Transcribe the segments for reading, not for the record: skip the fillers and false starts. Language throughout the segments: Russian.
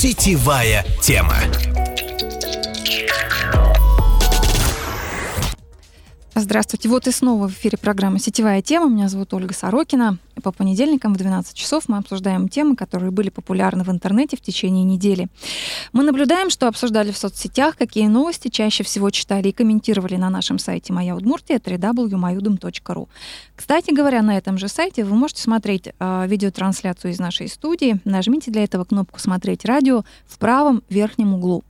Сетевая тема. Здравствуйте. Вот и снова в эфире программа «Сетевая тема». Меня зовут Ольга Сорокина. По понедельникам в 12 часов мы обсуждаем темы, которые были популярны в интернете в течение недели. Мы наблюдаем, что обсуждали в соцсетях, какие новости чаще всего читали и комментировали на нашем сайте «Моя Удмуртия» www.moyudum.ru. Кстати говоря, на этом же сайте вы можете смотреть видеотрансляцию из нашей студии. Нажмите для этого кнопку «Смотреть радио» в правом верхнем углу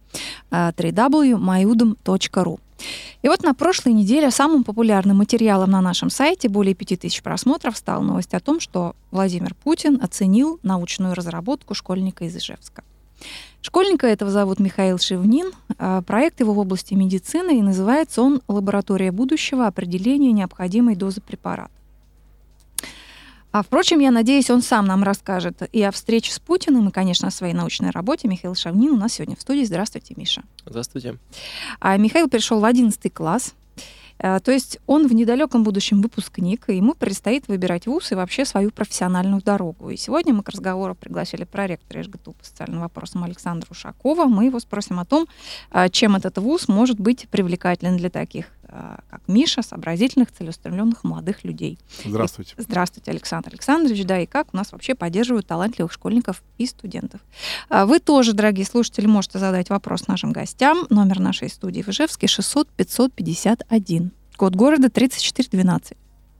www.moyudum.ru. И вот на прошлой неделе самым популярным материалом на нашем сайте, более 5000 просмотров, стала новость о том, что Владимир Путин оценил научную разработку школьника из Ижевска. Школьника этого зовут Михаил Шевнин. Проект его в области медицины, и называется он «Лаборатория будущего. Определение необходимой дозы препарата». Впрочем, я надеюсь, он сам нам расскажет и о встрече с Путиным, и, конечно, о своей научной работе. Михаил Шевнин у нас сегодня в студии. Здравствуйте, Миша. Здравствуйте. Михаил перешел в 11 класс. То есть он в недалеком будущем выпускник, и ему предстоит выбирать вуз и вообще свою профессиональную дорогу. И сегодня мы к разговору пригласили проректора ИжГТУ по социальным вопросам Александра Ушакова. Мы его спросим о том, чем этот вуз может быть привлекателен для таких, как Миша, сообразительных, целеустремленных молодых людей. Здравствуйте. Здравствуйте, Александр Александрович. Да, и как у нас вообще поддерживают талантливых школьников и студентов. Вы тоже, дорогие слушатели, можете задать вопрос нашим гостям. Номер нашей студии в Ижевске 600-551. Код города 3412.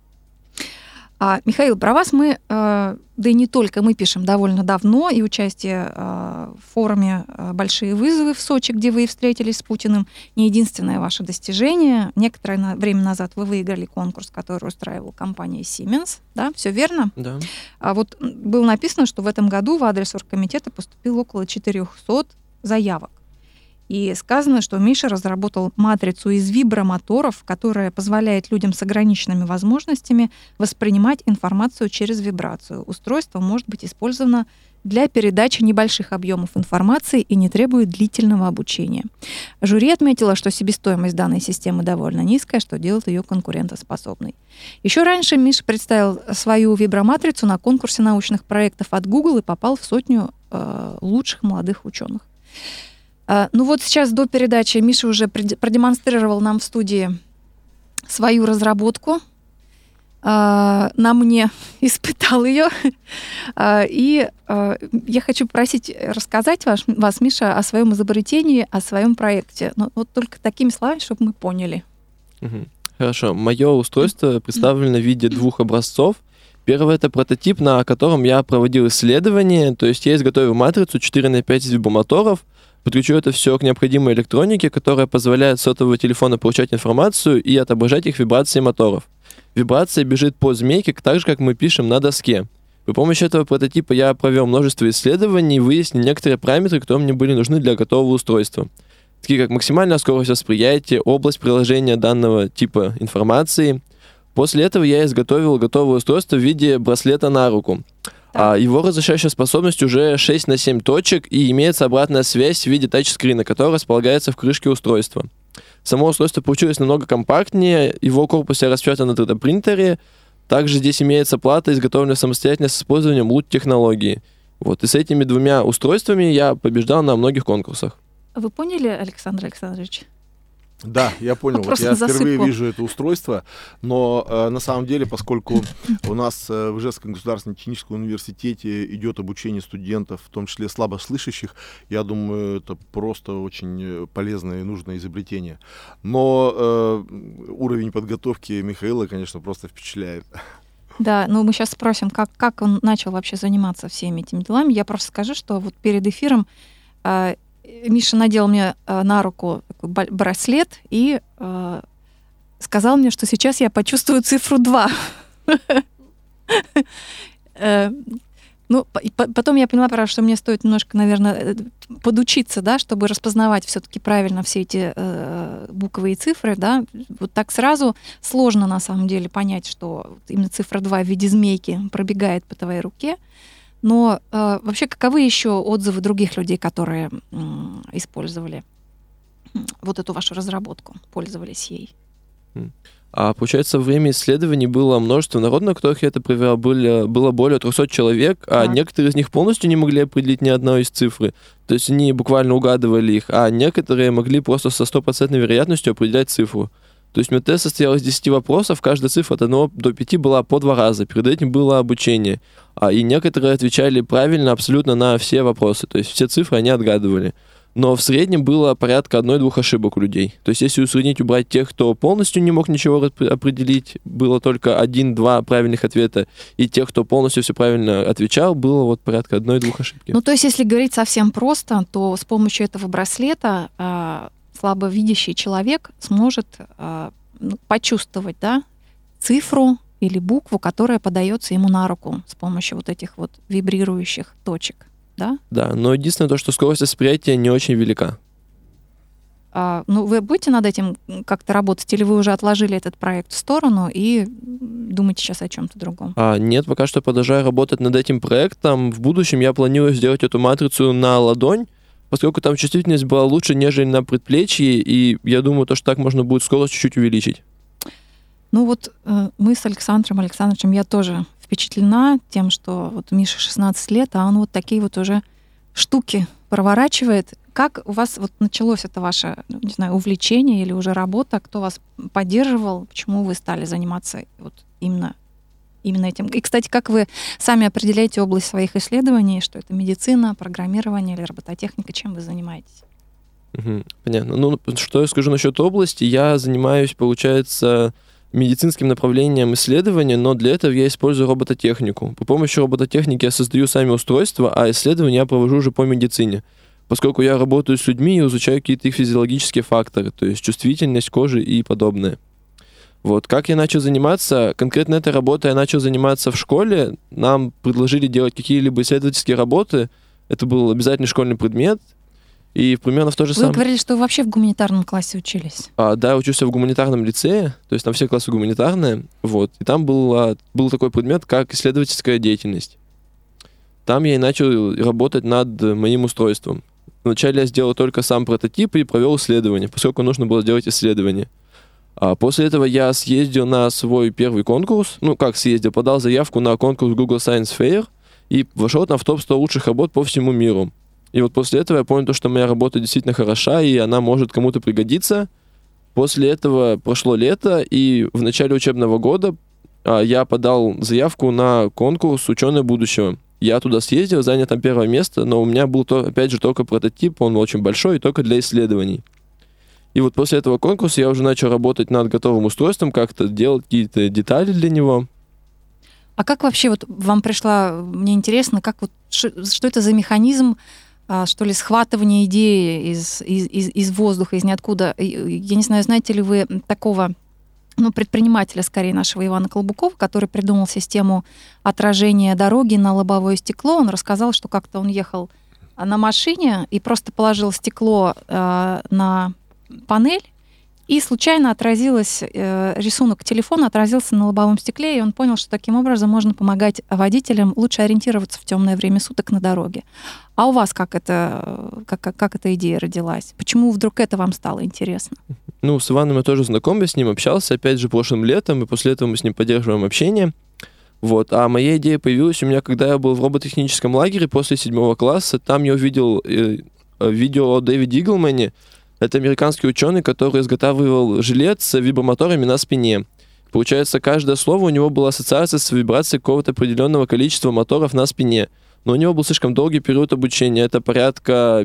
Михаил, про вас мы, да и не только, мы пишем довольно давно, и участие в форуме «Большие вызовы» в Сочи, где вы и встретились с Путиным, не единственное ваше достижение. Некоторое время назад вы выиграли конкурс, который устраивала компания Siemens, да, все верно? Да. Вот было написано, что в этом году в адрес оргкомитета поступило около 400 заявок. И сказано, что Миша разработал матрицу из вибромоторов, которая позволяет людям с ограниченными возможностями воспринимать информацию через вибрацию. Устройство может быть использовано для передачи небольших объемов информации и не требует длительного обучения. Жюри отметило, что себестоимость данной системы довольно низкая, что делает ее конкурентоспособной. Еще раньше Миша представил свою виброматрицу на конкурсе научных проектов от Google и попал в 100 лучших молодых ученых. Ну вот сейчас до передачи Миша уже продемонстрировал нам в студии свою разработку. На мне испытал ее. И я хочу попросить рассказать вас, Миша, о своем изобретении, о своем проекте. Но вот только такими словами, чтобы мы поняли. Хорошо. Мое устройство представлено в виде двух образцов. Первый — это прототип, на котором я проводил исследование. То есть я изготовил матрицу 4х5 из вибромоторов, подключу это все к необходимой электронике, которая позволяет с сотового телефона получать информацию и отображать их вибрации моторов. Вибрация бежит по змейке, так же, как мы пишем на доске. При помощи этого прототипа я провел множество исследований и выяснил некоторые параметры, которые мне были нужны для готового устройства. Такие как максимальная скорость восприятия, область приложения данного типа информации. После этого я изготовил готовое устройство в виде браслета на руку. Его разрешающая способность уже 6/7 точек, и имеется обратная связь в виде тачскрина, который располагается в крышке устройства. Само устройство получилось намного компактнее, его корпус я распечатал на 3D-принтере. Также здесь имеется плата, изготовленная самостоятельно с использованием LUT-технологии. Вот. И с этими двумя устройствами я побеждал на многих конкурсах. Вы поняли, Александр Александрович? Да, я понял. Вот я впервые вижу это устройство, но на самом деле, поскольку у нас в Ижевском государственном техническом университете идет обучение студентов, в том числе слабослышащих, я думаю, это просто очень полезное и нужное изобретение. Но уровень подготовки Михаила, конечно, просто впечатляет. Да, ну мы сейчас спросим, как он начал вообще заниматься всеми этими делами. Я просто скажу, что вот перед эфиром Миша надел мне на руку такой браслет и сказал мне, что сейчас я почувствую цифру 2. Ну, потом я поняла, что мне стоит немножко, наверное, подучиться, да, чтобы распознавать все-таки правильно все эти буквы и цифры, да. Вот так сразу сложно, на самом деле, понять, что именно цифра 2 в виде змейки пробегает по твоей руке. Но вообще, каковы еще отзывы других людей, которые использовали вот эту вашу разработку, пользовались ей? А получается, во время исследований было множество народу, на которых я это проверял, было более 300 человек, а некоторые из них полностью не могли определить ни одной из цифр. То есть они буквально угадывали их, а некоторые могли просто со 100% вероятностью определять цифру. То есть мой тест состоял из 10 вопросов, каждая цифра от 1 до 5 была по 2 раза, перед этим было обучение. И некоторые отвечали правильно абсолютно на все вопросы, то есть все цифры они отгадывали. Но в среднем было порядка 1-2 ошибок у людей. То есть если усреднить, убрать тех, кто полностью не мог ничего определить, было только 1-2 правильных ответа, и тех, кто полностью все правильно отвечал, было вот порядка 1-2 ошибки. Ну, то есть если говорить совсем просто, то с помощью этого браслета слабовидящий человек сможет почувствовать, да, цифру или букву, которая подается ему на руку с помощью вот этих вот вибрирующих точек. Да? Да, но единственное то, что скорость восприятия не очень велика. Ну, вы будете над этим как-то работать, или вы уже отложили этот проект в сторону и думаете сейчас о чем-то другом? Нет, пока что продолжаю работать над этим проектом. В будущем я планирую сделать эту матрицу на ладонь, поскольку там чувствительность была лучше, нежели на предплечье, и я думаю, то, что так можно будет скорость чуть-чуть увеличить. Ну вот мы с Александром Александровичем, я тоже впечатлена тем, что вот Мише 16 лет, а он вот такие вот уже штуки проворачивает. Как у вас вот началось это ваше, не знаю, увлечение или уже работа? Кто вас поддерживал? Почему вы стали заниматься вот именно этим? И, кстати, как вы сами определяете область своих исследований, что это медицина, программирование или робототехника, чем вы занимаетесь? Понятно. Ну, что я скажу насчет области? Я занимаюсь, получается, медицинским направлением исследования, но для этого я использую робототехнику. По помощи робототехники я создаю сами устройства, а исследования я провожу уже по медицине, поскольку я работаю с людьми и изучаю какие-то их физиологические факторы, то есть чувствительность кожи и подобное. Вот. Как я начал заниматься? Конкретно этой работой я начал заниматься в школе. Нам предложили делать какие-либо исследовательские работы. Это был обязательный школьный предмет. И примерно в то же самое... Вы говорили, что вы вообще в гуманитарном классе учились. Да, я учился в гуманитарном лицее, то есть там все классы гуманитарные, вот. И там был такой предмет, как исследовательская деятельность. Там я и начал работать над моим устройством. Вначале я сделал только сам прототип и провел исследование, поскольку нужно было сделать исследование. После этого я съездил на свой первый конкурс, подал заявку на конкурс Google Science Fair и вошел там в топ-100 лучших работ по всему миру. И вот после этого я понял, что моя работа действительно хороша, и она может кому-то пригодиться. После этого прошло лето, и в начале учебного года я подал заявку на конкурс «Ученые будущего». Я туда съездил, занял там первое место, но у меня был, опять же, только прототип, он очень большой, и только для исследований. И вот после этого конкурса я уже начал работать над готовым устройством, как-то делать какие-то детали для него. А как вообще вот вам пришла, мне интересно, как вот, что это за механизм, что ли, схватывание идеи из воздуха, из ниоткуда? Я не знаю, знаете ли вы такого, предпринимателя, скорее, нашего Ивана Колбукова, который придумал систему отражения дороги на лобовое стекло. Он рассказал, что как-то он ехал на машине и просто положил стекло на панель, и случайно рисунок телефона отразился на лобовом стекле, и он понял, что таким образом можно помогать водителям лучше ориентироваться в темное время суток на дороге. А у вас как эта идея родилась? Почему вдруг это вам стало интересно? С Иваном я тоже знаком, я с ним общался, опять же, прошлым летом, и после этого мы с ним поддерживаем общение. Вот. А моя идея появилась у меня, когда я был в робототехническом лагере после 7 класса. Там я увидел видео о Дэвиде Иглмане. Это американский ученый, который изготавливал жилет с вибромоторами на спине. Получается, каждое слово у него была ассоциация с вибрацией какого-то определенного количества моторов на спине. Но у него был слишком долгий период обучения. Это порядка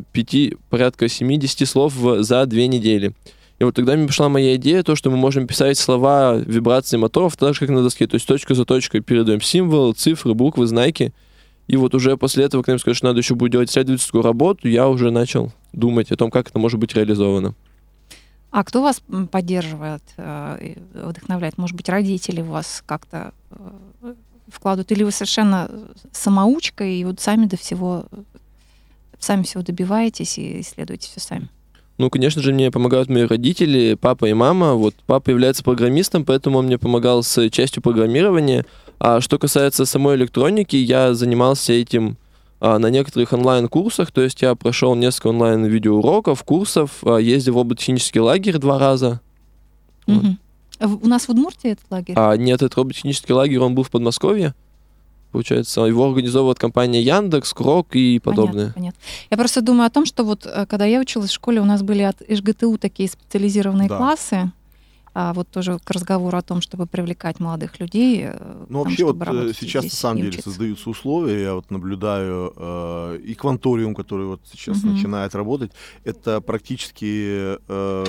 70 слов за 2 недели. И вот тогда мне пришла моя идея, то, что мы можем писать слова вибрации моторов так же, как на доске. То есть точка за точкой передаем символы, цифры, буквы, знаки. И вот уже после этого, когда мне сказали, что надо еще будет делать исследовательскую работу, я уже начал думать о том, как это может быть реализовано. А кто вас поддерживает, вдохновляет? Может быть, родители вас как-то вкладывают? Или вы совершенно самоучка и вот сами всего добиваетесь и исследуете все сами? Конечно же, мне помогают мои родители, папа и мама. Вот папа является программистом, поэтому он мне помогал с частью программирования. А что касается самой электроники, я занимался этим на некоторых онлайн-курсах, то есть я прошел несколько онлайн-видеоуроков, курсов, ездил в робототехнический лагерь 2 раза. Вот. У нас в Удмуртии этот лагерь? Нет, это роботехнический лагерь, он был в Подмосковье. Получается, его организовывает компания Яндекс, Крок и подобное. Понятно. Я просто думаю о том, что вот когда я училась в школе, у нас были от ИЖГТУ такие специализированные классы. Вот тоже к разговору о том, чтобы привлекать молодых людей. Ну, вообще вот сейчас на самом деле создаются условия, я вот наблюдаю и Кванториум, который вот сейчас начинает работать, это практически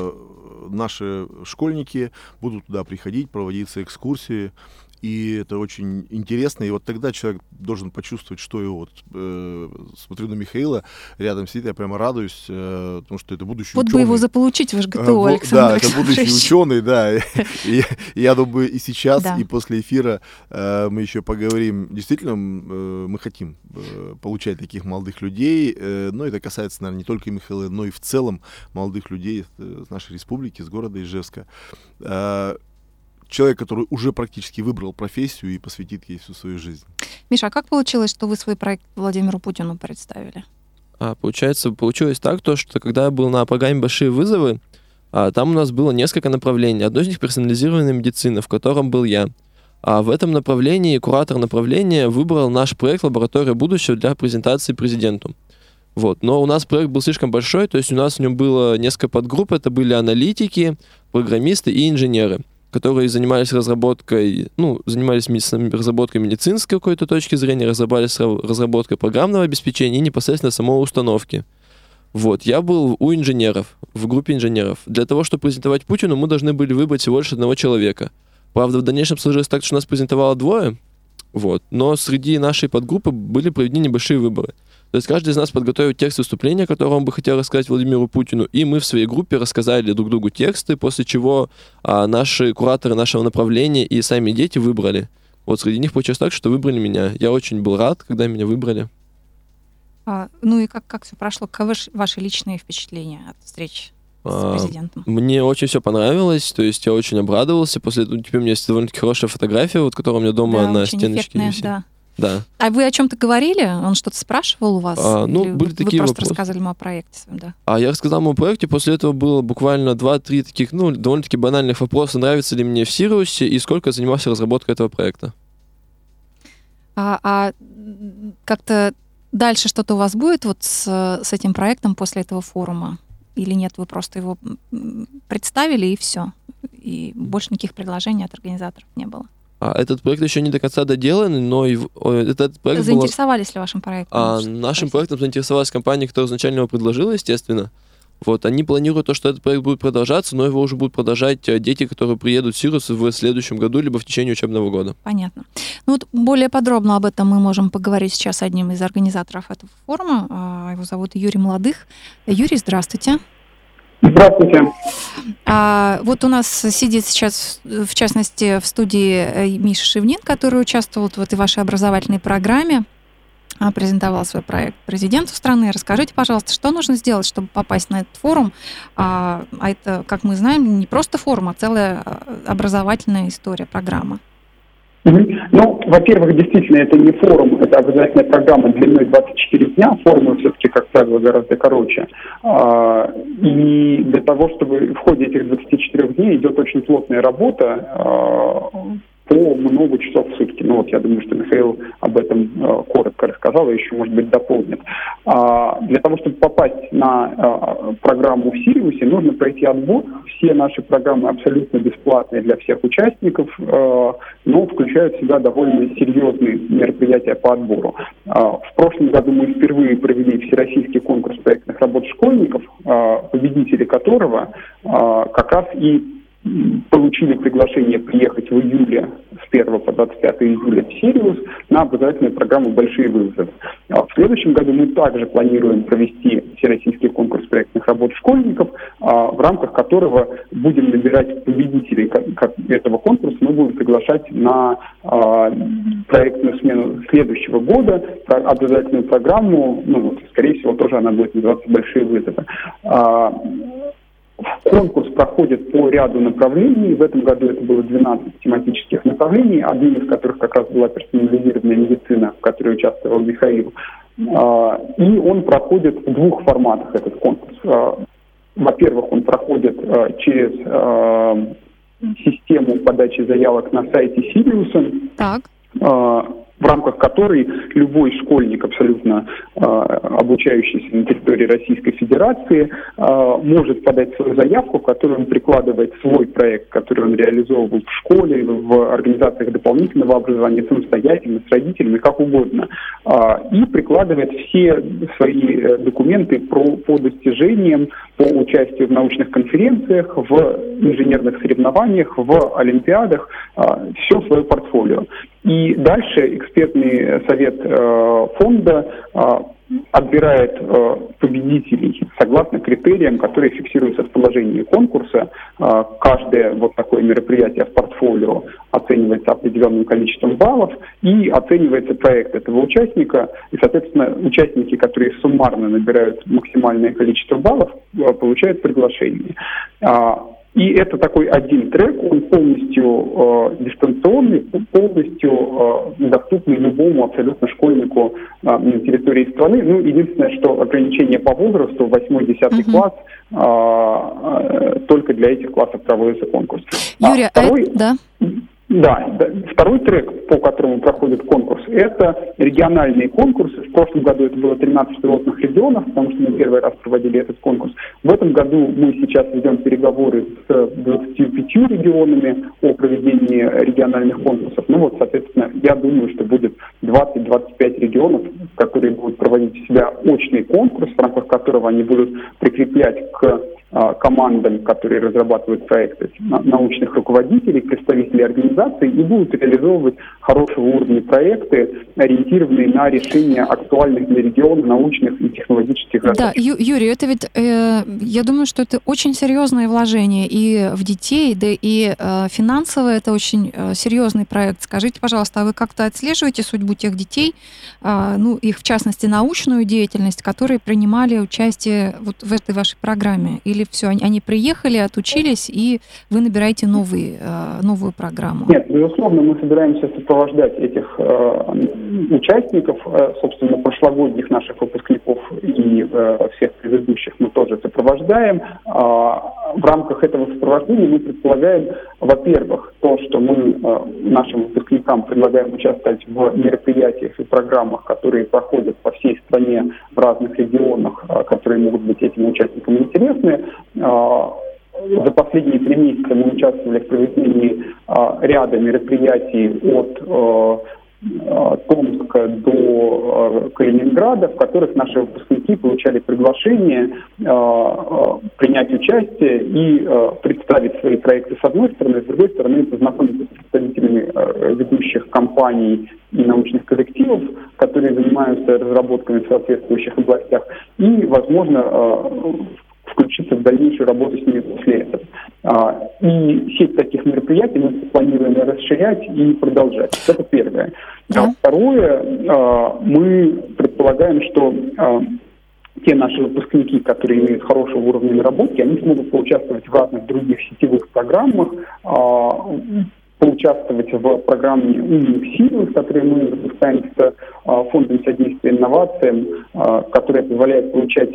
наши школьники будут туда приходить, проводиться экскурсии, и это очень интересно, и вот тогда человек должен почувствовать, что его вот, смотрю на Михаила, рядом сидит, я прямо радуюсь, потому что это будущий ученый. Вот бы его заполучить в ЖГТУ, Александр Александрович. Да, это будущий ученый, да, и я думаю, и сейчас, и после эфира мы еще поговорим, действительно, мы хотим получать таких молодых людей, но это касается, наверное, не только Михаила, но и в целом молодых людей из нашей республики, из города Ижевска. Человек, который уже практически выбрал профессию и посвятит ей всю свою жизнь. Миша, а как получилось, что вы свой проект Владимиру Путину представили? Получилось так, что когда я был на программе «Большие вызовы», там у нас было несколько направлений. Одно из них — персонализированная медицина, в котором был я. А в этом направлении куратор направления выбрал наш проект «Лаборатория будущего» для презентации президенту. Вот. Но у нас проект был слишком большой, то есть у нас в нем было несколько подгрупп. Это были аналитики, программисты и инженеры, которые занимались разработкой медицинской какой-то точки зрения, разработкой программного обеспечения и непосредственно самой установки. Вот, я был у инженеров, в группе инженеров. Для того, чтобы презентовать Путину, мы должны были выбрать всего лишь одного человека. Правда, в дальнейшем сложилось так, что нас презентовало двое, вот, но среди нашей подгруппы были проведены небольшие выборы. То есть каждый из нас подготовил текст выступления, который он бы хотел рассказать Владимиру Путину, и мы в своей группе рассказали друг другу тексты, после чего наши кураторы нашего направления и сами дети выбрали. Вот среди них получилось так, что выбрали меня. Я очень был рад, когда меня выбрали. Ну и как все прошло? Каковы ваши личные впечатления от встречи с президентом? Мне очень все понравилось, то есть я очень обрадовался. После этого теперь у меня есть довольно-таки хорошая фотография, вот, которая у меня дома на стеночке висит. Да. А вы о чем-то говорили? Он что-то спрашивал у вас? Или были такие вы просто вопросы. Рассказывали ему о проекте своем, да? Я рассказал ему о проекте, после этого было буквально 2-3 таких, довольно-таки банальных вопроса, нравится ли мне в Сириусе и сколько занимался разработкой этого проекта. Как-то дальше что-то у вас будет вот с этим проектом после этого форума? Или нет, вы просто его представили и все? И больше никаких предложений от организаторов не было? Этот проект еще не до конца доделан, но этот проект заинтересовались ли вашим проектом? Нашим проектом заинтересовалась компания, которая изначально его предложила, естественно. Вот, они планируют то, что этот проект будет продолжаться, но его уже будут продолжать дети, которые приедут в Сириус в следующем году, либо в течение учебного года. Понятно. Ну вот более подробно об этом мы можем поговорить сейчас с одним из организаторов этого форума. Его зовут Юрий Молодых. Юрий, здравствуйте. Здравствуйте. Вот у нас сидит сейчас, в частности, в студии Миша Шевнин, который участвовал в этой вашей образовательной программе, презентовал свой проект президенту страны. Расскажите, пожалуйста, что нужно сделать, чтобы попасть на этот форум? Это, как мы знаем, не просто форум, а целая образовательная история, программа. Ну, во-первых, действительно, это не форум, это образовательная программа длиной 24 дня. Форумы все-таки, как правило, гораздо короче. И для того, чтобы в ходе этих 24 дней идет очень плотная работа по много часов в сутки. Ну вот я думаю, что Михаил об этом коротко рассказал и еще, может быть, дополнит. Для того, чтобы попасть на программу в Сириусе, нужно пройти отбор. Все наши программы абсолютно бесплатные для всех участников, но включают в себя довольно серьезные мероприятия по отбору. В прошлом году мы впервые провели всероссийский конкурс проектных работ школьников, победители которого как раз и получили приглашение приехать в июле с 1 по 25 июля в Сириус на образовательную программу «Большие вызовы». В следующем году мы также планируем провести всероссийский конкурс проектных работ школьников, в рамках которого будем набирать победителей этого конкурса. Мы будем приглашать на проектную смену следующего года образовательную программу, скорее всего, тоже она будет называться «Большие вызовы». Конкурс проходит по ряду направлений. В этом году это было 12 тематических направлений, одним из которых как раз была персонализированная медицина, в которой участвовал Михаил. И он проходит в двух форматах, этот конкурс. Во-первых, он проходит через систему подачи заявок на сайте Сириуса. Так. В рамках которой любой школьник, абсолютно обучающийся на территории Российской Федерации, может подать свою заявку, в которой он прикладывает свой проект, который он реализовывал в школе, в организациях дополнительного образования, самостоятельно, с родителями, как угодно, и прикладывает все свои документы по достижениям, по участию в научных конференциях, в инженерных соревнованиях, в олимпиадах, все свое портфолио. И дальше экспертный совет фонда отбирает победителей согласно критериям, которые фиксируются в положении конкурса. Каждое вот такое мероприятие в портфолио оценивается определенным количеством баллов и оценивается проект этого участника. И, соответственно, участники, которые суммарно набирают максимальное количество баллов, получают приглашение. И это такой один трек, он полностью дистанционный, полностью доступный любому абсолютно школьнику на территории страны. Ну, единственное, что ограничение по возрасту, 8-10 класс, только для этих классов проводится конкурс. Юрий, Да, второй трек, по которому проходит конкурс, это региональные конкурсы. В прошлом году это было 13 пилотных регионов, потому что мы первый раз проводили этот конкурс. В этом году мы сейчас ведем переговоры с 25 регионами о проведении региональных конкурсов. Ну вот, соответственно, я думаю, что будет 20-25 регионов, которые будут проводить в себя очный конкурс, в рамках которого они будут прикреплять к командам, которые разрабатывают проекты, научных руководителей, представителей организаций, и будут реализовывать хорошего уровня проекты, ориентированные на решение актуальных для региона научных и технологических задач. Да, Юрий, это ведь, я думаю, что это очень серьезное вложение и в детей, да и финансово это очень серьезный проект. Скажите, пожалуйста, а вы как-то отслеживаете судьбу тех детей, ну, их, в частности, научную деятельность, которые принимали участие вот в этой вашей программе? Или все, они приехали, отучились, и вы набираете новую программу? Нет, безусловно, мы собираемся сопровождать этих участников, собственно, прошлогодних наших выпускников и всех предыдущих мы тоже сопровождаем. В рамках этого сопровождения мы предполагаем, во-первых, то, что мы нашим выпускникам предлагаем участвовать в мероприятиях и программах, которые проходят по всей стране в разных регионах, которые могут быть этим участникам интересны. За последние 3 месяца мы участвовали в проведении ряда мероприятий от Томска до Калининграда, в которых наши выпускники получали приглашение принять участие и представить свои проекты с одной стороны, с другой стороны познакомиться с представителями ведущих компаний и научных коллективов, которые занимаются разработками в соответствующих областях, и, возможно, включиться в дальнейшую работу с ними после этого. И сеть таких мероприятий мы планируем расширять и продолжать. Это первое. Второе, мы предполагаем, что те наши выпускники, которые имеют хорошего уровня наработки, они смогут поучаствовать в разных других сетевых программах, поучаствовать в программе «Умник Сириус», которую мы запускаем с Фондом содействия инновациям, которая позволяет получать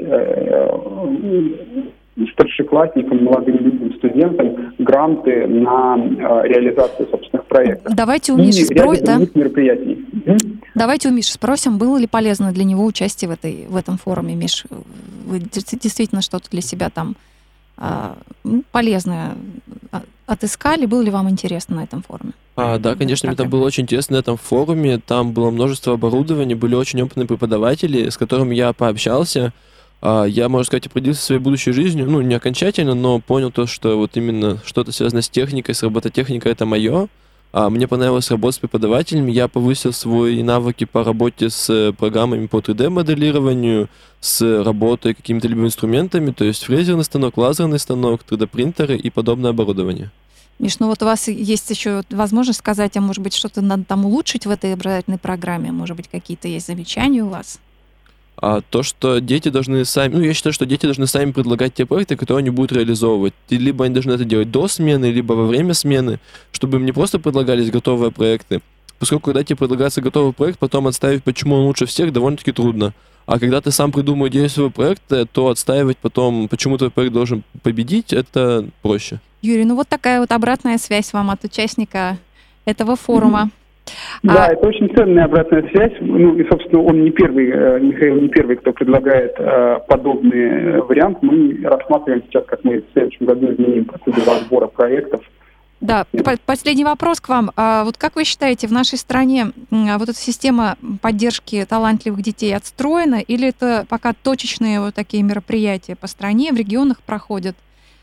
старшеклассникам, молодым людям, студентам гранты на реализацию собственных проектов. Давайте у Миши мероприятий. Давайте у Миши спросим, было ли полезно для него участие в этом форуме. Миш, вы действительно что-то для себя там полезное отыскали? Было ли вам интересно на этом форуме? Да, конечно, мне там было очень интересно на этом форуме. Там было множество оборудования, были очень опытные преподаватели, с которыми я пообщался. Я, можно сказать, определился своей будущей жизнью, ну, не окончательно, но понял то, что вот именно что-то связано с техникой, с робототехникой, это мое. Мне понравилось работать с преподавателями, я повысил свои навыки по работе с программами по 3D-моделированию, с работой какими-то либо инструментами, то есть фрезерный станок, лазерный станок, 3D-принтеры и подобное оборудование. Миш, ну вот у вас есть еще возможность сказать, а может быть, что-то надо там улучшить в этой образовательной программе? Может быть, какие-то есть замечания у вас? То, что дети должны сами... я считаю, что дети должны сами предлагать те проекты, которые они будут реализовывать. И либо они должны это делать до смены, либо во время смены, чтобы им не просто предлагались готовые проекты. Поскольку, когда тебе предлагается готовый проект, потом отставить, почему он лучше всех, довольно-таки трудно. А когда ты сам придумал идею своего проекта, то отстаивать потом, почему твой проект должен победить, это проще. Юрий, ну вот такая вот обратная связь вам от участника этого форума. Да, это очень ценная обратная связь. Ну и, собственно, он не первый, Михаил не первый, кто предлагает подобный вариант. Мы рассматриваем сейчас, как мы в следующем году изменим процедуру отбора проектов. Да, последний вопрос к вам. Вот как вы считаете, в нашей стране вот эта система поддержки талантливых детей отстроена, или это пока точечные вот такие мероприятия по стране, в регионах проходят,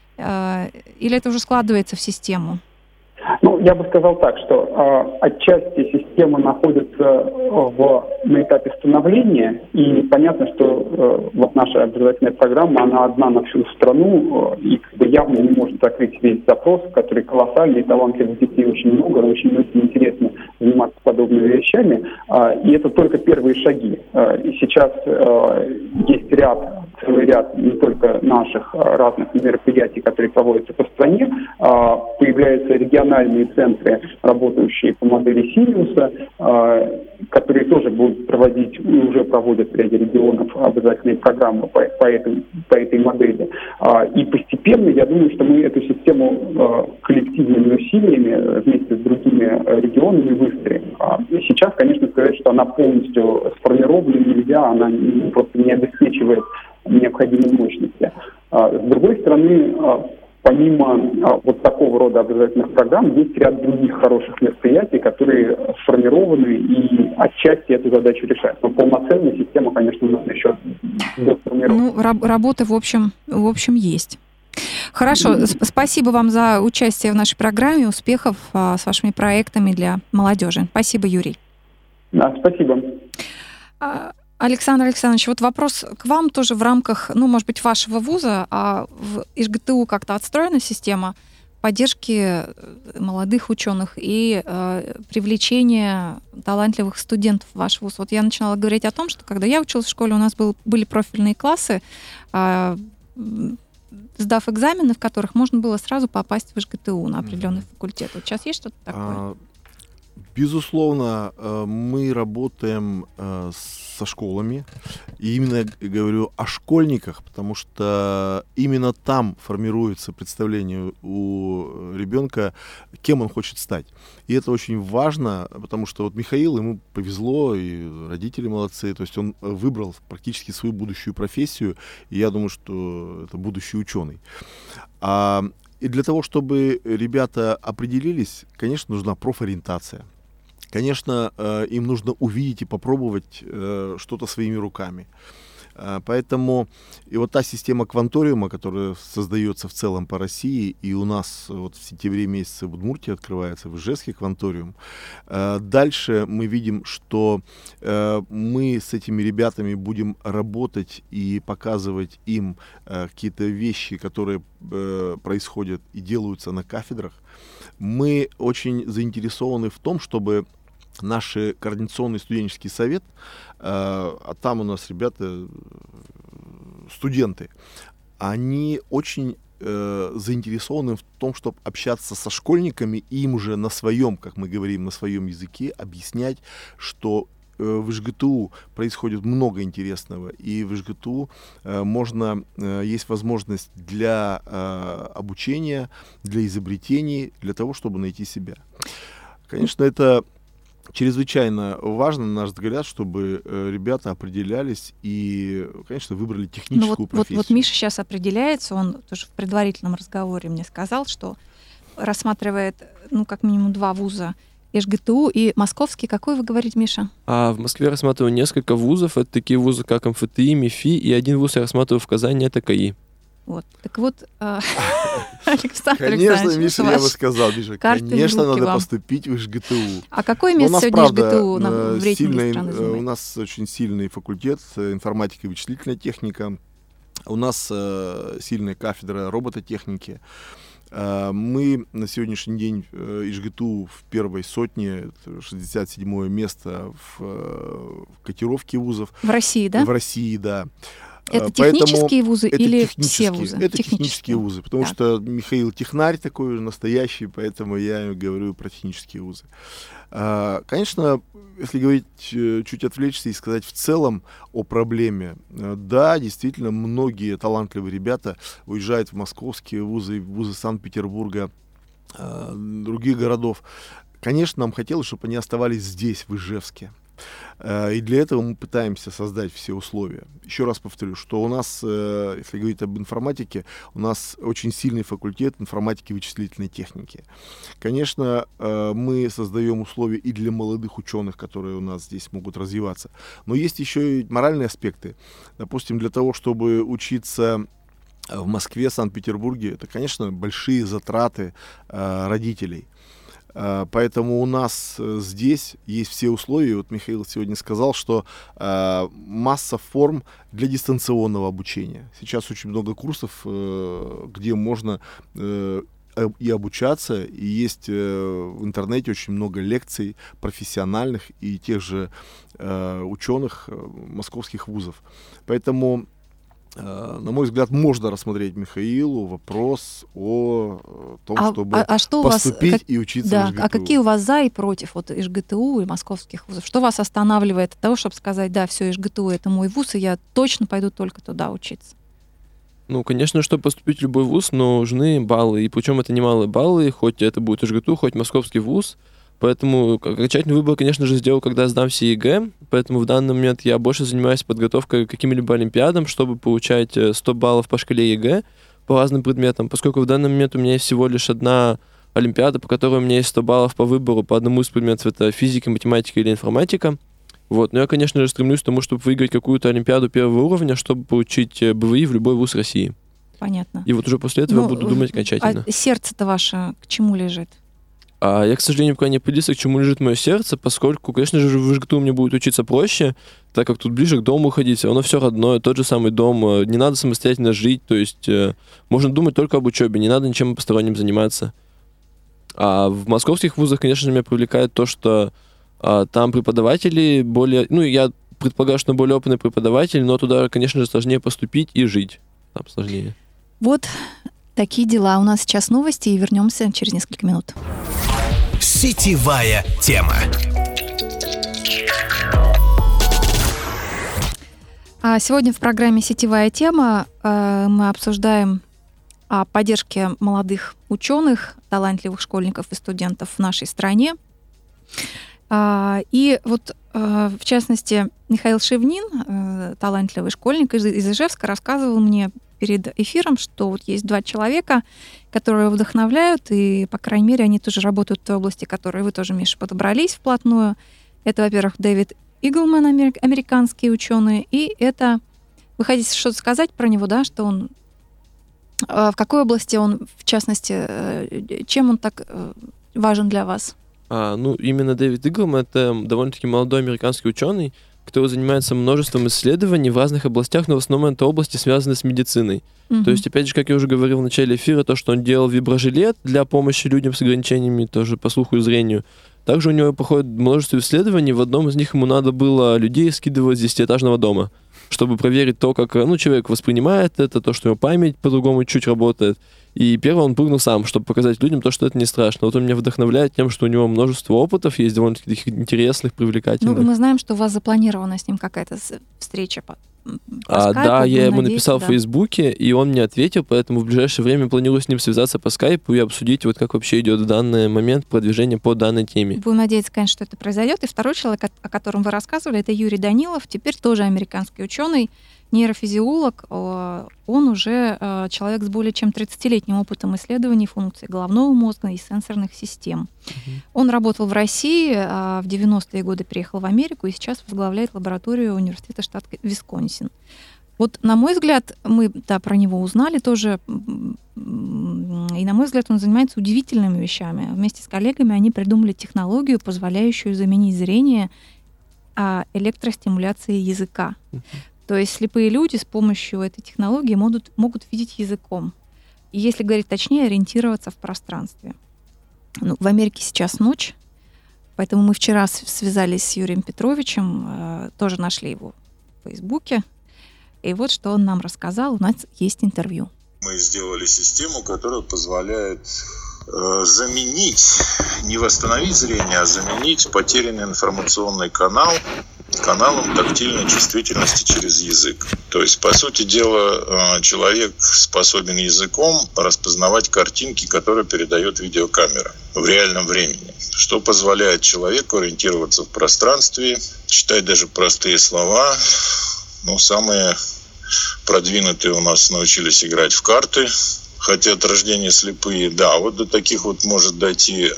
или это уже складывается в систему? Ну, я бы сказал так, что отчасти система находится на этапе становления, и понятно, что вот наша образовательная программа, она одна на всю страну, и как бы явно не может закрыть весь запрос, который колоссальный, талантливых детей очень много, очень интересно заниматься подобными вещами, и это только первые шаги. И сейчас есть целый ряд не только наших разных мероприятий, которые проводятся по стране, появляются региональные центры, работающие по модели Сириуса, которые тоже будут проводить, и уже проводят в ряде регионов образовательные программы по этой модели. И постепенно, я думаю, что мы эту систему коллективными усилиями вместе с другими регионами выстроим. Сейчас, конечно, сказать, что она полностью сформирована нельзя, она просто не обеспечивает необходимой мощности. С другой стороны, помимо вот такого рода образовательных программ, есть ряд других хороших мероприятий, которые сформированы и отчасти эту задачу решают. Но полноценная система, конечно, нужно еще досформировать. Ну, работа, в общем, есть. Хорошо, спасибо вам за участие в нашей программе. Успехов с вашими проектами для молодежи. Спасибо, Юрий. Да, спасибо. Александр Александрович, вот вопрос к вам тоже в рамках, ну, может быть, вашего вуза, а в ИЖГТУ как-то отстроена система поддержки молодых ученых и привлечения талантливых студентов в ваш вуз. Вот я начинала говорить о том, что когда я училась в школе, у нас были профильные классы, сдав экзамены, в которых можно было сразу попасть в ИЖГТУ на определенный факультет. Вот сейчас есть что-то такое? Безусловно, мы работаем со школами, и именно говорю о школьниках, потому что именно там формируется представление у ребенка, кем он хочет стать. И это очень важно, потому что вот Михаил, ему повезло, и родители молодцы, то есть он выбрал практически свою будущую профессию, и я думаю, что это будущий ученый. И для того, чтобы ребята определились, конечно, нужна профориентация. Конечно, им нужно увидеть и попробовать что-то своими руками. Поэтому и вот та система кванториума, которая создается в целом по России, и у нас вот в сентябре месяце в Удмуртии открывается, в Ижевске кванториум. Дальше мы видим, что мы с этими ребятами будем работать и показывать им какие-то вещи, которые происходят и делаются на кафедрах. Мы очень заинтересованы в том, чтобы наш координационный студенческий совет, а там у нас ребята, студенты, они очень заинтересованы в том, чтобы общаться со школьниками и им уже на своем, как мы говорим, на своем языке объяснять, что в ИЖГТУ происходит много интересного, и в ИЖГТУ есть возможность для обучения, для изобретений, для того, чтобы найти себя. Конечно, это чрезвычайно важно, на наш взгляд, чтобы ребята определялись и, конечно, выбрали техническую профессию. Вот Миша сейчас определяется, он тоже в предварительном разговоре мне сказал, что рассматривает, как минимум 2 вуза, ИЖГТУ и московский. Какой вы говорите, Миша? В Москве рассматриваю несколько вузов. Это такие вузы, как МФТИ, МИФИ, и один вуз я рассматриваю в Казани, это КАИ. Вот. Так вот, Александр Конечно, Миша, я бы сказал, Миша, конечно, надо поступить в ИЖГТУ. А какое место сегодня ИЖГТУ в рейтинге страны занимает? У нас очень сильный факультет, информатика и вычислительная техника. У нас сильная кафедра робототехники. Мы на сегодняшний день ИЖГТУ в первой сотне, 67-е место в котировке вузов. В России, да? В России, да. Это технические вузы или все вузы? Это технические вузы, потому что Михаил технарь такой уже настоящий, поэтому я говорю про технические вузы. Конечно, если говорить, чуть отвлечься и сказать в целом о проблеме, да, действительно, многие талантливые ребята уезжают в московские вузы, вузы Санкт-Петербурга, других городов. Конечно, нам хотелось, чтобы они оставались здесь, в Ижевске. И для этого мы пытаемся создать все условия. Еще раз повторю, что у нас, если говорить об информатике, у нас очень сильный факультет информатики и вычислительной техники. Конечно, мы создаем условия и для молодых ученых, которые у нас здесь могут развиваться. Но есть еще и моральные аспекты. Допустим, для того, чтобы учиться в Москве, Санкт-Петербурге, это, конечно, большие затраты родителей. Поэтому у нас здесь есть все условия. Вот Михаил сегодня сказал, что масса форм для дистанционного обучения. Сейчас очень много курсов, где можно и обучаться, и есть в интернете очень много лекций профессиональных и тех же ученых московских вузов. Поэтому, на мой взгляд, можно рассмотреть Михаилу вопрос о том, чтобы поступить и учиться в ИжГТУ. А какие у вас за и против вот ИжГТУ и московских вузов? Что вас останавливает от того, чтобы сказать, да, все, ИжГТУ — это мой вуз, и я точно пойду только туда учиться? Ну, конечно, чтобы поступить в любой вуз, нужны баллы. И причем это немалые баллы, хоть это будет ИжГТУ, хоть московский вуз. Поэтому окончательный выбор, конечно же, сделал, когда сдам все ЕГЭ. Поэтому в данный момент я больше занимаюсь подготовкой к каким-либо олимпиадам, чтобы получать 100 баллов по шкале ЕГЭ по разным предметам. Поскольку в данный момент у меня есть всего лишь одна олимпиада, по которой у меня есть 100 баллов по выбору по одному из предметов, это физика, математика или информатика. Вот. Но я, конечно же, стремлюсь к тому, чтобы выиграть какую-то олимпиаду первого уровня, чтобы получить БВИ в любой вуз России. Понятно. И вот уже после этого буду думать окончательно. А сердце-то ваше к чему лежит? Я, к сожалению, пока не определился, к чему лежит мое сердце, поскольку, конечно же, в ИжГТУ мне будет учиться проще, так как тут ближе к дому ходить, оно все родное, тот же самый дом, не надо самостоятельно жить, то есть можно думать только об учебе, не надо ничем посторонним заниматься. А в московских вузах, конечно же, меня привлекает то, что там преподаватели более, я предполагаю, что более опытный преподаватель, но туда, конечно же, сложнее поступить и жить, там сложнее. Вот такие дела. У нас сейчас новости, и вернемся через несколько минут. Сетевая тема. Сегодня в программе «Сетевая тема» мы обсуждаем о поддержке молодых ученых, талантливых школьников и студентов в нашей стране. И вот, в частности, Михаил Шевнин, талантливый школьник из Ижевска, рассказывал мне перед эфиром, что вот есть 2 человека, которые вдохновляют, и, по крайней мере, они тоже работают в той области, к которой вы тоже, Миша, подобрались вплотную. Это, во-первых, Дэвид Иглман, американский ученый, и это... Вы хотите что-то сказать про него, да, что он... В какой области он, в частности, чем он так важен для вас? Именно Дэвид Иглман — это довольно-таки молодой американский ученый, который занимается множеством исследований в разных областях, но в основном это области, связанные с медициной. То есть, опять же, как я уже говорил в начале эфира, то, что он делал виброжилет для помощи людям с ограничениями тоже по слуху и зрению. Также у него проходит множество исследований. В одном из них ему надо было людей скидывать с 10-этажного дома, чтобы проверить то, как человек воспринимает это, то, что его память по-другому чуть работает. И первый он прыгнул сам, чтобы показать людям то, что это не страшно. Вот он меня вдохновляет тем, что у него множество опытов есть, довольно-таки таких интересных, привлекательных. Мы знаем, что у вас запланирована с ним какая-то встреча по скайпу. Да, я ему написал в Фейсбуке, и он мне ответил, поэтому в ближайшее время планирую с ним связаться по скайпу и обсудить, вот как вообще идет в данный момент продвижение по данной теме. Будем надеяться, конечно, что это произойдет. И второй человек, о котором вы рассказывали, это Юрий Данилов, теперь тоже американский ученый, нейрофизиолог. Он уже человек с более чем 30-летним опытом исследований функций головного мозга и сенсорных систем. Он работал в России, в 90-е годы переехал в Америку и сейчас возглавляет лабораторию университета штата Висконсин. Вот, на мой взгляд, мы про него узнали тоже, и, на мой взгляд, он занимается удивительными вещами. Вместе с коллегами они придумали технологию, позволяющую заменить зрение электростимуляцией языка. То есть слепые люди с помощью этой технологии могут видеть языком. И, если говорить точнее, ориентироваться в пространстве. В Америке сейчас ночь, поэтому мы вчера связались с Юрием Петровичем, тоже нашли его в Фейсбуке. И вот что он нам рассказал, у нас есть интервью. Мы сделали систему, которая позволяет заменить, не восстановить зрение, а заменить потерянный информационный канал каналом тактильной чувствительности через язык. То есть, по сути дела, человек способен языком распознавать картинки, которые передает видеокамера в реальном времени, что позволяет человеку ориентироваться в пространстве, читать даже простые слова. Самые продвинутые у нас научились играть в карты, хотя от рождения слепые. Да, вот до таких вот может дойти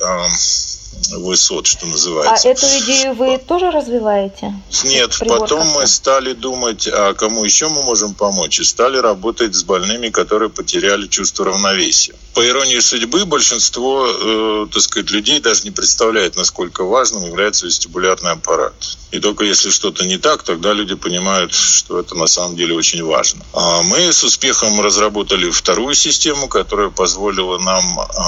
высот, что называется. А эту идею вы тоже развиваете? Нет, потом мы стали думать, а кому еще мы можем помочь, и стали работать с больными, которые потеряли чувство равновесия. По иронии судьбы, большинство, людей даже не представляет, насколько важным является вестибулярный аппарат. И только если что-то не так, тогда люди понимают, что это на самом деле очень важно. Мы с успехом разработали вторую систему, которая позволила нам,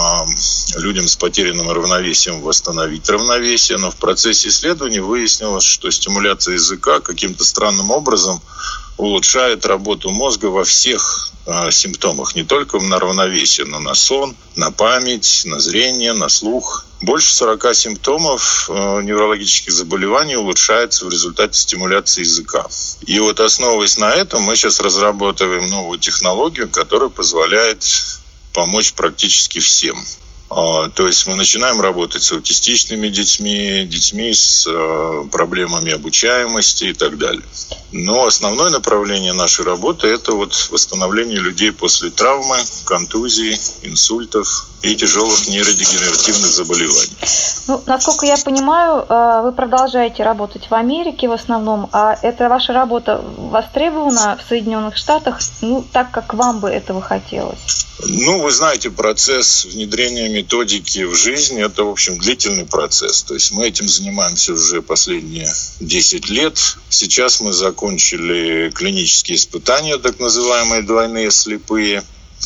людям с потерянным равновесием, восстановить равновесие. Но в процессе исследований выяснилось, что стимуляция языка каким-то странным образом улучшает работу мозга во всех симптомах, не только на равновесие, но на сон, на память, на зрение, на слух. Больше 40 симптомов неврологических заболеваний улучшается в результате стимуляции языка. И вот основываясь на этом, мы сейчас разрабатываем новую технологию, которая позволяет помочь практически всем. То есть мы начинаем работать с аутистичными детьми с проблемами обучаемости и так далее. Но основное направление нашей работы – это вот восстановление людей после травмы, контузий, инсультов и тяжелых нейродегенеративных заболеваний. Насколько я понимаю, вы продолжаете работать в Америке в основном, а эта ваша работа востребована в Соединенных Штатах, так, как вам бы этого хотелось? Вы знаете, процесс внедрения методики в жизнь – это, в общем, длительный процесс. То есть мы этим занимаемся уже последние 10 лет. Сейчас мы закончили клинические испытания, так называемые двойные слепые.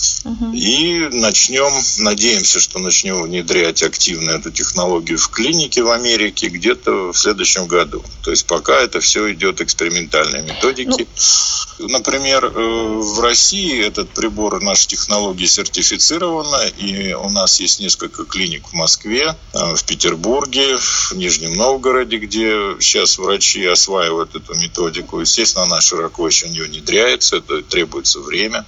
И надеемся, что начнем внедрять активно эту технологию в клинике в Америке где-то в следующем году. То есть пока это все идет экспериментальной методики. Например, в России этот прибор, наша технология сертифицирована, и у нас есть несколько клиник в Москве, в Петербурге, в Нижнем Новгороде, где сейчас врачи осваивают эту методику. Естественно, она широко еще не внедряется, это требуется время.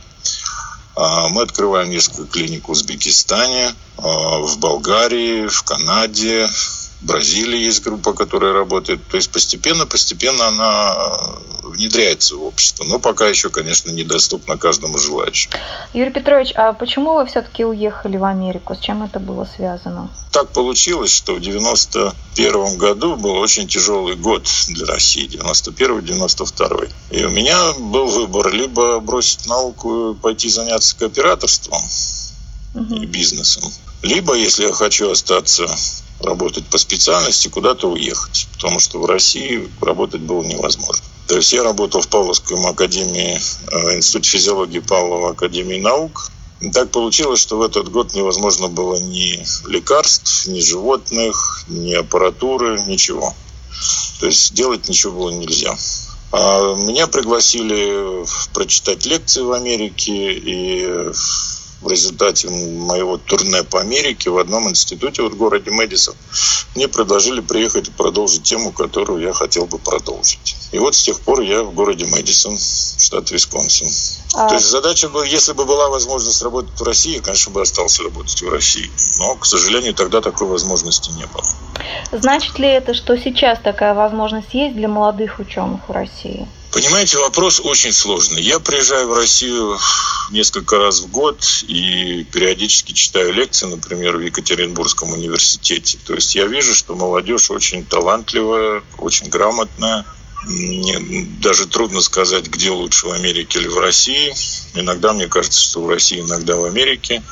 Мы открываем несколько клиник в Узбекистане, в Болгарии, в Канаде, в Бразилии есть группа, которая работает. То есть постепенно она внедряется в общество. Но пока еще, конечно, недоступна каждому желающему. Юрий Петрович, а почему вы все-таки уехали в Америку? С чем это было связано? Так получилось, что в 1991 году был очень тяжелый год для России, 1991-1992. И у меня был выбор: либо бросить науку и пойти заняться кооператорством и бизнесом, либо, если я хочу остаться работать по специальности, куда-то уехать, потому что в России работать было невозможно. То есть я работал в Павловской академии, Институте физиологии Павлова академии наук. И так получилось, что в этот год невозможно было ни лекарств, ни животных, ни аппаратуры, ничего. То есть делать ничего было нельзя. А меня пригласили прочитать лекции в Америке, и в результате моего турне по Америке в одном институте в городе Мэдисон мне предложили приехать и продолжить тему, которую я хотел бы продолжить. И вот с тех пор я в городе Мэдисон, штат Висконсин. То есть задача была, если бы была возможность работать в России, я, конечно, бы остался работать в России. Но, к сожалению, тогда такой возможности не было. Значит ли это, что сейчас такая возможность есть для молодых ученых в России? Понимаете, вопрос очень сложный. Я приезжаю в Россию несколько раз в год и периодически читаю лекции, например, в Екатеринбургском университете. То есть я вижу, что молодежь очень талантливая, очень грамотная. Мне даже трудно сказать, где лучше, в Америке или в России. Иногда мне кажется, что в России, иногда в Америке.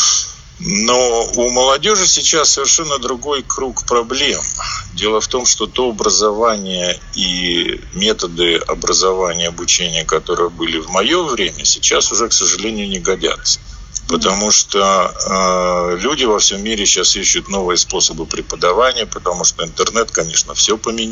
Но у молодежи сейчас совершенно другой круг проблем. Дело в том, что то образование и методы образования, обучения, которые были в мое время, сейчас уже, к сожалению, не годятся. Потому что люди во всем мире сейчас ищут новые способы преподавания, потому что интернет, конечно, все поменял.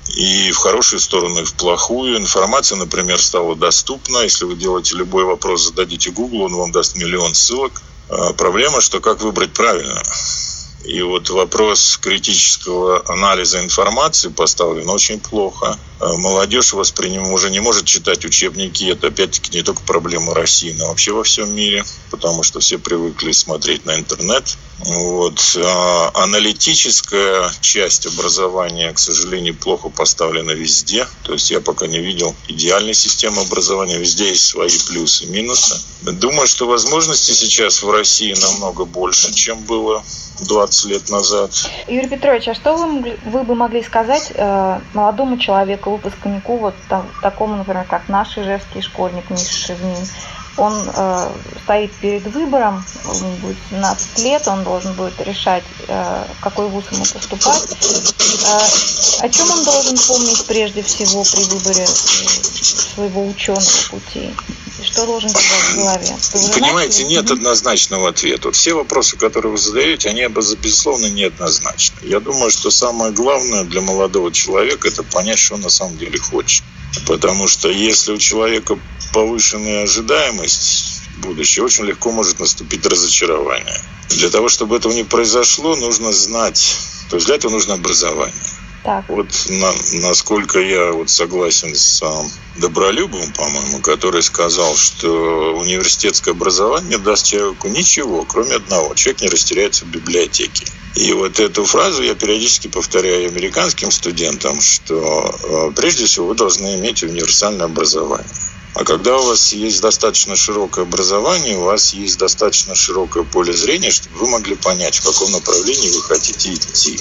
И в хорошую сторону, и в плохую. Информация, например, стала доступна. Если вы делаете любой вопрос, зададите Google, он вам даст миллион ссылок. Проблема, что как выбрать правильно. И вот вопрос критического анализа информации поставлен очень плохо. Молодежь уже не может читать учебники. Это, опять-таки, не только проблема России, но вообще во всем мире, потому что все привыкли смотреть на интернет. Вот. Аналитическая часть образования, к сожалению, плохо поставлена везде. То есть я пока не видел идеальной системы образования. Везде есть свои плюсы и минусы. Думаю, что возможностей сейчас в России намного больше, чем было 20 лет назад. Юрий Петрович, а что вы бы могли сказать молодому человеку, выпускнику, вот такому, например, как наш ижевский школьник Миша Шевнин? Он стоит перед выбором, ему будет 17 лет, он должен будет решать, в какой вуз ему поступать. О чем он должен помнить прежде всего при выборе своего ученого пути? Что должен держать в голове? Понимаете, нет однозначного ответа. Все вопросы, которые вы задаете, они, безусловно, неоднозначны. Я думаю, что самое главное для молодого человека – это понять, что он на самом деле хочет. Потому что если у человека повышенная ожидаемость будущего, очень легко может наступить разочарование. Для того, чтобы этого не произошло, нужно знать, то есть для этого нужно образование. Так. Вот насколько я согласен с Добролюбовым, по-моему, который сказал, что университетское образование не даст человеку ничего, кроме одного. Человек не растеряется в библиотеке. И вот эту фразу я периодически повторяю американским студентам, что прежде всего вы должны иметь универсальное образование. А когда у вас есть достаточно широкое образование, у вас есть достаточно широкое поле зрения, чтобы вы могли понять, в каком направлении вы хотите идти.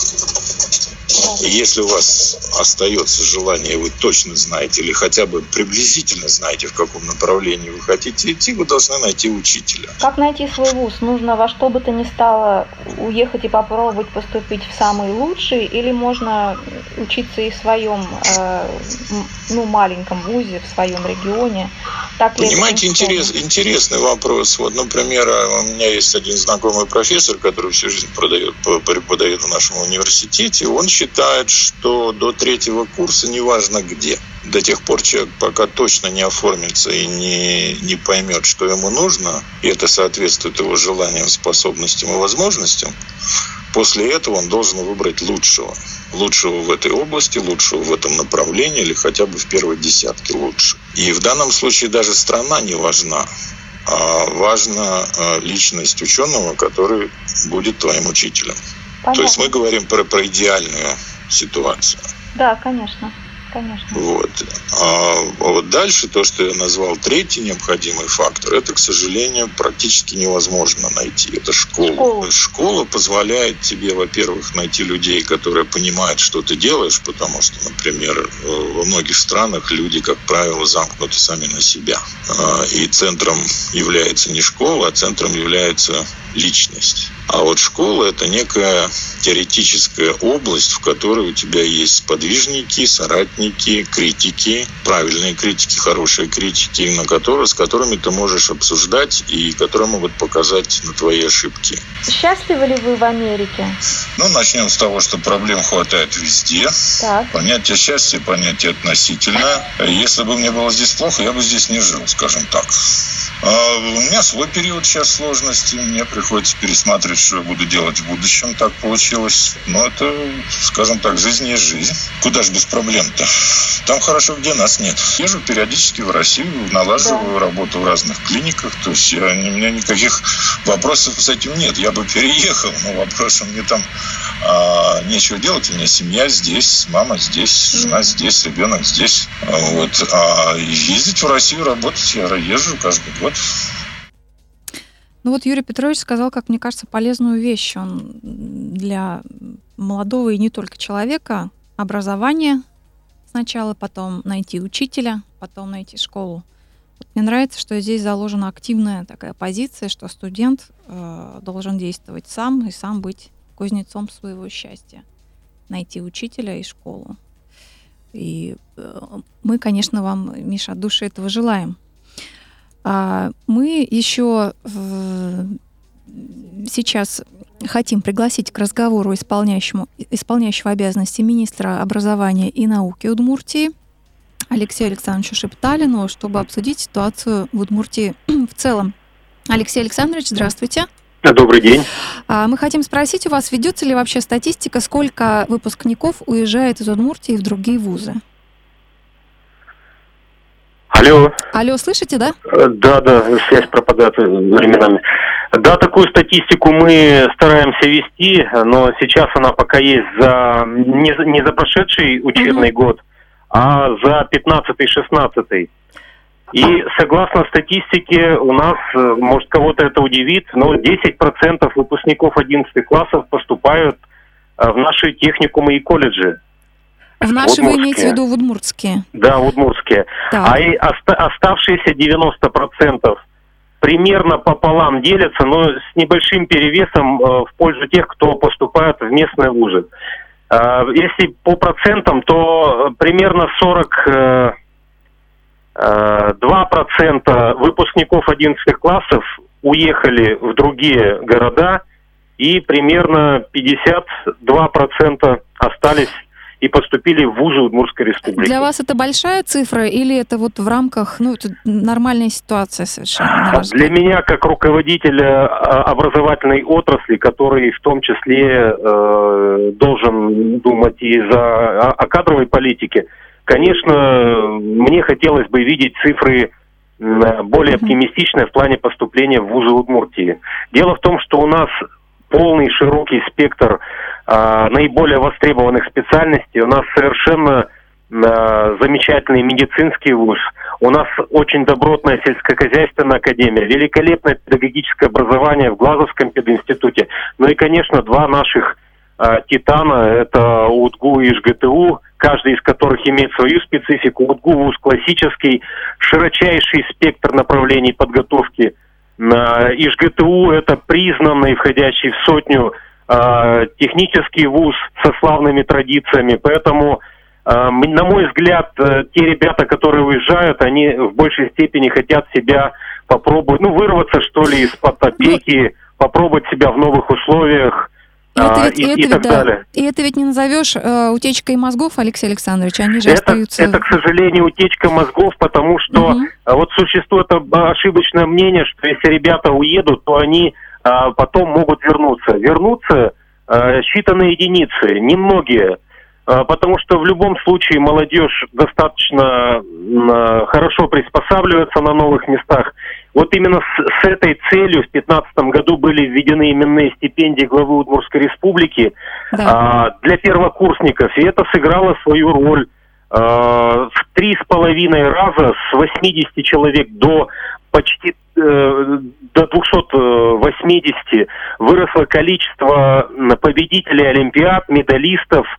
И если у вас остается желание, вы точно знаете, или хотя бы приблизительно знаете, в каком направлении вы хотите идти, вы должны найти учителя. Как найти свой вуз? Нужно во что бы то ни стало уехать и попробовать поступить в самый лучший, или можно учиться и в своем маленьком вузе, в своем регионе? Понимаете, интересный вопрос. Вот, например, у меня есть один знакомый профессор, который всю жизнь преподает в нашем университете. Он считает, что до 3-го курса неважно где. До тех пор человек пока точно не оформится и не поймет, что ему нужно, и это соответствует его желаниям, способностям и возможностям, после этого он должен выбрать лучшего. Лучшего в этой области, лучшего в этом направлении или хотя бы в первой десятке лучше. И в данном случае даже страна не важна, а важна личность ученого, который будет твоим учителем. Понятно. То есть мы говорим про идеальную ситуацию. Да, конечно. Вот. А вот дальше то, что я назвал третий необходимый фактор, это, к сожалению, практически невозможно найти. Это школа. Школа позволяет тебе, во-первых, найти людей, которые понимают, что ты делаешь, потому что, например, во многих странах люди, как правило, замкнуты сами на себя. И центром является не школа, а центром является личность. А вот школа – это некая теоретическая область, в которой у тебя есть сподвижники, соратники, критики, правильные критики, хорошие критики, с которыми ты можешь обсуждать и которые могут показать на твои ошибки. Счастливы ли вы в Америке? Начнем с того, что проблем хватает везде. Так. Понятие счастья, понятие относительно. Если бы мне было здесь плохо, я бы здесь не жил, скажем так. У меня свой период сейчас сложности. Мне приходится пересматривать, что я буду делать в будущем. Так получилось. Но это, скажем так, жизнь есть жизнь. Куда же без проблем-то? Там хорошо, где нас нет. Езжу периодически в Россию, налаживаю работу в разных клиниках. То есть у меня никаких вопросов с этим нет. Я бы переехал, но вопросом мне там нечего делать. У меня семья здесь, мама здесь, жена здесь, ребенок здесь. Вот. А ездить в Россию работать я езжу каждый год. Юрий Петрович сказал, как мне кажется, полезную вещь. Он для молодого и не только человека образование сначала, потом найти учителя, потом найти школу. Мне нравится, что здесь заложена активная такая позиция, что студент должен действовать сам и сам быть кузнецом своего счастья. Найти учителя и школу. И мы, конечно, вам, Миша, от души этого желаем. Мы еще сейчас хотим пригласить к разговору исполняющего обязанности министра образования и науки Удмуртии Алексею Александровичу Шепталину, чтобы обсудить ситуацию в Удмуртии в целом. Алексей Александрович, здравствуйте. Добрый день. Мы хотим спросить у вас, ведется ли вообще статистика, сколько выпускников уезжает из Удмуртии в другие вузы? Алло. Алло, слышите, да? Да, связь пропадает временами. Да, такую статистику мы стараемся вести, но сейчас она пока есть не за прошедший учебный год, а за 15-16. И согласно статистике у нас, может кого-то это удивит, но 10% выпускников 11 классов поступают в наши техникумы и колледжи. В наши вы имеете в виду в удмуртские? Да, в удмуртские. Так. А оставшиеся 90% примерно пополам делятся, но с небольшим перевесом в пользу тех, кто поступает в местные вузы. Если по процентам, то примерно 42% выпускников 11 классов уехали в другие города, и примерно 52% остались и поступили в вузы Удмуртской республики. Для вас это большая цифра или это вот в рамках, это нормальная ситуация совершенно? Для меня, как руководителя образовательной отрасли, который в том числе должен думать и о кадровой политике, конечно, мне хотелось бы видеть цифры более оптимистичные в плане поступления в вузы Удмуртии. Дело в том, что у нас полный широкий спектр наиболее востребованных специальностей. У нас совершенно замечательный медицинский вуз. У нас очень добротная сельскохозяйственная академия, великолепное педагогическое образование в Глазовском пединституте. Ну и, конечно, два наших титана, это УДГУ и ИЖГТУ, каждый из которых имеет свою специфику. УДГУ вуз классический, широчайший спектр направлений подготовки. ИЖГТУ это признанный, входящий в сотню технический вуз со славными традициями. Поэтому, на мой взгляд, те ребята, которые уезжают, они в большей степени хотят себя попробовать, вырваться, что ли, из-под опеки, попробовать себя в новых условиях. И так далее. И это ведь не назовешь утечкой мозгов, Алексей Александрович, они же остаются... Это, к сожалению, утечка мозгов, потому что вот существует ошибочное мнение, что если ребята уедут, то они потом могут вернуться. Вернутся считанные единицы, немногие, потому что в любом случае молодежь достаточно хорошо приспосабливается на новых местах. Вот именно с этой целью в 2015 году были введены именные стипендии главы Удмуртской республики для первокурсников, и это сыграло свою роль. В 3,5 раза с 80 человек до почти до 280 выросло количество победителей олимпиад, медалистов,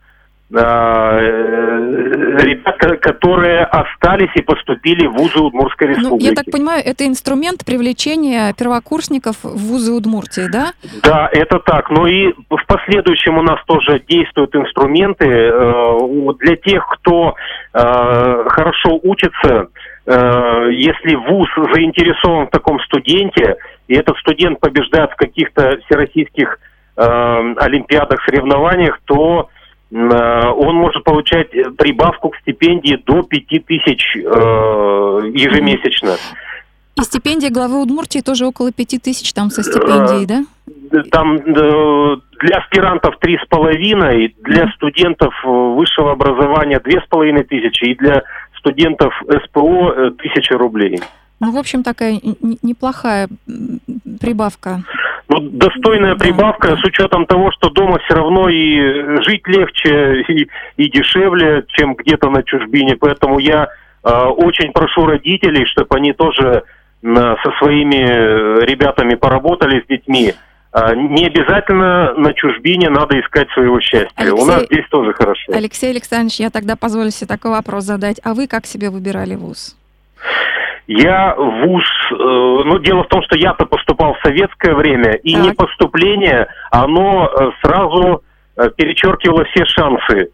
ребят, которые остались и поступили в вузы Удмуртской республики. Я так понимаю, это инструмент привлечения первокурсников в вузы Удмуртии, да? Да, это так. Но и в последующем у нас тоже действуют инструменты для тех, кто хорошо учится. Если вуз заинтересован в таком студенте, и этот студент побеждает в каких-то всероссийских олимпиадах, соревнованиях, то он может получать прибавку к стипендии до 5000 ежемесячно. И стипендия главы Удмуртии тоже около 5000 там со стипендией, да? Там для аспирантов 3,5, для студентов высшего образования 2500, и для студентов СПО 1000 рублей. В общем, такая неплохая прибавка. Достойная прибавка, с учетом того, что дома все равно и жить легче, и дешевле, чем где-то на чужбине. Поэтому я очень прошу родителей, чтобы они тоже со своими ребятами поработали с детьми. Не обязательно на чужбине надо искать своего счастья. У нас здесь тоже хорошо. Алексей Александрович, я тогда позволю себе такой вопрос задать. А вы как себе выбирали вуз? Я в вуз... дело в том, что я-то поступал в советское время, и не поступление, оно сразу перечеркивало все шансы.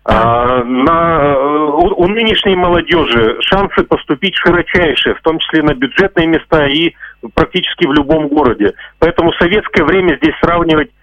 У нынешней молодежи шансы поступить широчайшие, в том числе на бюджетные места и практически в любом городе. Поэтому советское время здесь сравнивать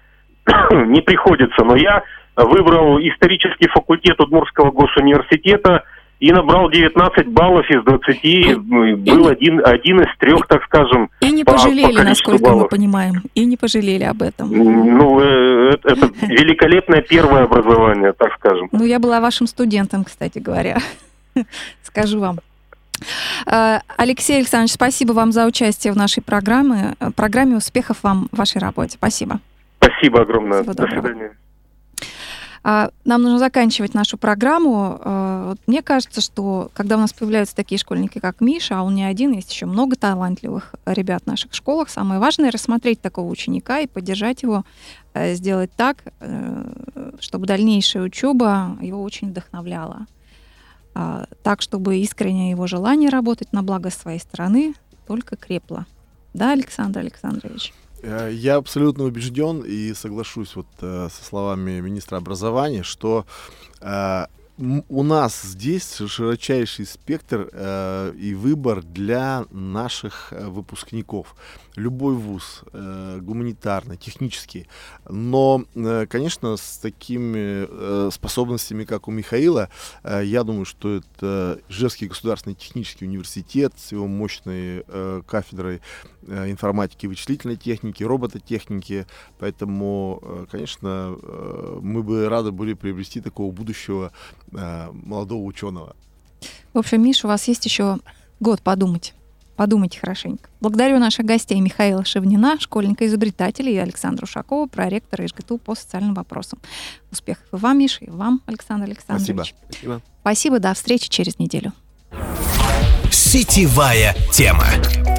не приходится. Но я выбрал исторический факультет Удмуртского госуниверситета и набрал 19 баллов из 20. Был один из 3, так скажем. И не пожалели, насколько мы понимаем. И не пожалели об этом. Ну, это великолепное первое образование, так скажем. Ну, я была вашим студентом, кстати говоря. Скажу вам. Алексей Александрович, спасибо вам за участие в нашей программе. Успехов вам в вашей работе. Спасибо. Спасибо огромное. До свидания. Нам нужно заканчивать нашу программу. Мне кажется, что когда у нас появляются такие школьники, как Миша, а он не один, есть еще много талантливых ребят в наших школах, самое важное — рассмотреть такого ученика и поддержать его, сделать так, чтобы дальнейшая учеба его очень вдохновляла. Так, чтобы искреннее его желание работать на благо своей страны только крепло. Да, Александр Александрович? Я абсолютно убежден и соглашусь со словами министра образования, что у нас здесь широчайший спектр и выбор для наших выпускников. Любой вуз, гуманитарный, технический. Но, конечно, с такими способностями, как у Михаила, я думаю, что это Ижевский государственный технический университет с его мощной кафедрой информатики и вычислительной техники, робототехники. Поэтому, конечно, мы бы рады были приобрести такого будущего молодого ученого. В общем, Миша, у вас есть еще год подумать. Подумайте хорошенько. Благодарю наших гостей Михаила Шевнина, школьника-изобретателя, и Александра Ушакова, проректора ИЖГТУ по социальным вопросам. Успехов и вам, Миша, и вам, Александр Александрович. Спасибо. Спасибо, до встречи через неделю. Сетевая тема.